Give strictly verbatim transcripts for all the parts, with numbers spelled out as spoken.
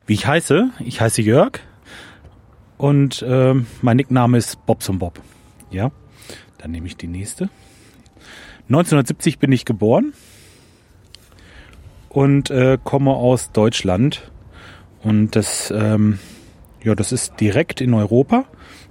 Wie ich heiße? Ich heiße Jörg und äh, mein Nickname ist Bobson Bob. Ja, dann nehme ich die nächste. neunzehnhundertsiebzig bin ich geboren und äh, komme aus Deutschland. Und das, ähm, ja, das ist direkt in Europa.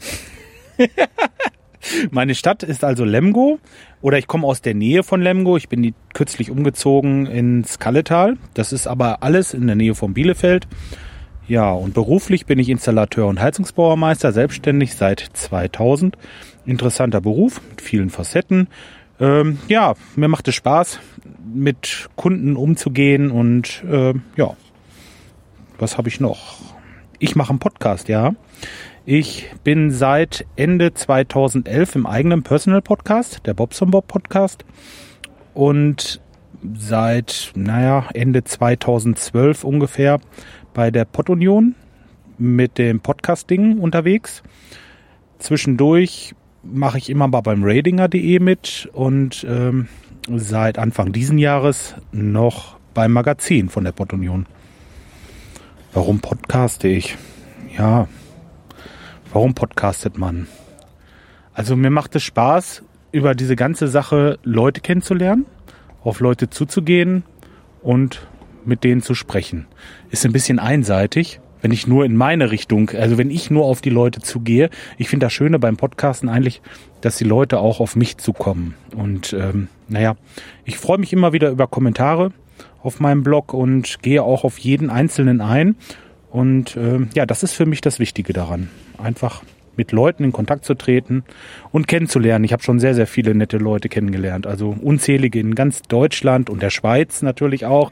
Meine Stadt ist also Lemgo, oder ich komme aus der Nähe von Lemgo. Ich bin die, kürzlich umgezogen ins Kalletal. Das ist aber alles in der Nähe von Bielefeld. Ja, und beruflich bin ich Installateur und Heizungsbauermeister, selbstständig seit zweitausend. Interessanter Beruf mit vielen Facetten. Ähm, ja, mir macht es Spaß, mit Kunden umzugehen und äh, ja, was habe ich noch? Ich mache einen Podcast, ja. Ich bin seit Ende zweitausendelf im eigenen Personal Podcast, der Bobson Bob Podcast. Und seit, naja, Ende zweitausendzwölf ungefähr bei der Pod-Union mit dem Podcasting unterwegs. Zwischendurch mache ich immer mal beim radinger punkt de mit und ähm, seit Anfang diesen Jahres noch beim Magazin von der Pod-Union. Warum podcaste ich? Ja, warum podcastet man? Also mir macht es Spaß, über diese ganze Sache Leute kennenzulernen, auf Leute zuzugehen und mit denen zu sprechen. Ist ein bisschen einseitig, wenn ich nur in meine Richtung, also wenn ich nur auf die Leute zugehe. Ich finde das Schöne beim Podcasten eigentlich, dass die Leute auch auf mich zukommen. Und ähm, naja, ich freue mich immer wieder über Kommentare auf meinem Blog und gehe auch auf jeden Einzelnen ein. Und äh, ja, das ist für mich das Wichtige daran. Einfach mit Leuten in Kontakt zu treten und kennenzulernen. Ich habe schon sehr, sehr viele nette Leute kennengelernt. Also unzählige in ganz Deutschland und der Schweiz natürlich auch.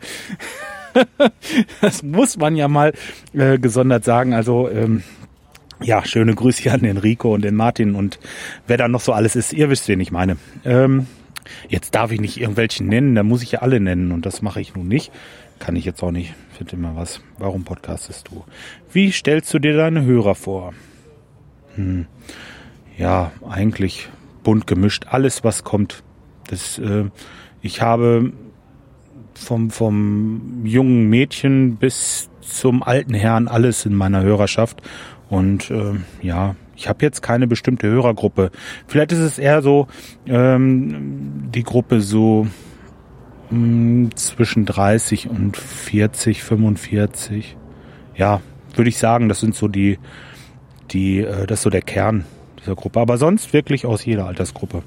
Das muss man ja mal äh, gesondert sagen. Also ähm, ja, schöne Grüße an den Rico und den Martin und wer da noch so alles ist. Ihr wisst, wen ich meine. Ähm, jetzt darf ich nicht irgendwelchen nennen, da muss ich ja alle nennen und das mache ich nun nicht. Kann ich jetzt auch nicht. Finde immer was. Warum podcastest du? Wie stellst du dir deine Hörer vor? Hm. Ja, eigentlich bunt gemischt. Alles, was kommt. Das, äh, ich habe vom, vom jungen Mädchen bis zum alten Herrn alles in meiner Hörerschaft. Und äh, ja, ich habe jetzt keine bestimmte Hörergruppe. Vielleicht ist es eher so ähm, die Gruppe so zwischen dreißig und vierzig, fünfundvierzig. Ja, würde ich sagen, das sind so die, die, äh, das ist so der Kern dieser Gruppe. Aber sonst wirklich aus jeder Altersgruppe.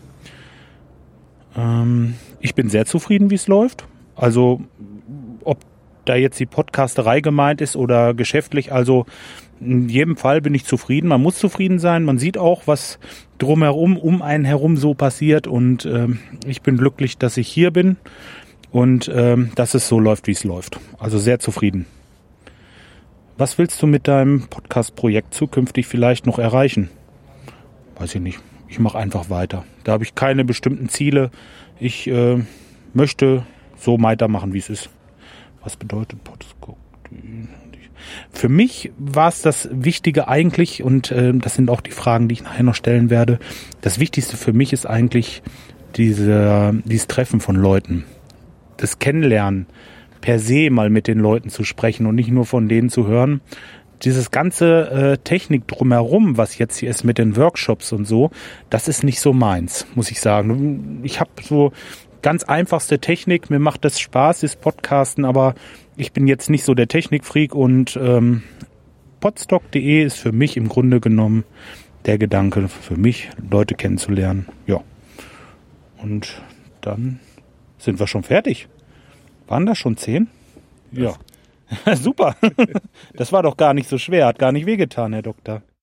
Ähm, ich bin sehr zufrieden, wie es läuft. Also, ob da jetzt die Podcasterei gemeint ist oder geschäftlich, also in jedem Fall bin ich zufrieden. Man muss zufrieden sein. Man sieht auch, was drumherum, um einen herum so passiert. Und ähm, ich bin glücklich, dass ich hier bin. Und ähm, dass es so läuft, wie es läuft. Also sehr zufrieden. Was willst du mit deinem Podcast-Projekt zukünftig vielleicht noch erreichen? Weiß ich nicht. Ich mache einfach weiter. Da habe ich keine bestimmten Ziele. Ich äh, möchte so weitermachen, wie es ist. Was bedeutet Podcast? Für mich war es das Wichtige eigentlich, und äh, das sind auch die Fragen, die ich nachher noch stellen werde. Das Wichtigste für mich ist eigentlich diese, dieses Treffen von Leuten. Das Kennenlernen, per se mal mit den Leuten zu sprechen und nicht nur von denen zu hören. Dieses ganze äh, Technik drumherum, was jetzt hier ist mit den Workshops und so, das ist nicht so meins, muss ich sagen. Ich habe so ganz einfachste Technik, mir macht das Spaß, das Podcasten, aber ich bin jetzt nicht so der Technikfreak und ähm, podstock punkt de ist für mich im Grunde genommen der Gedanke, für mich Leute kennenzulernen. Ja, und dann sind wir schon fertig. Waren das schon zehn? Ja. Super. Das war doch gar nicht so schwer. Hat gar nicht wehgetan, Herr Doktor.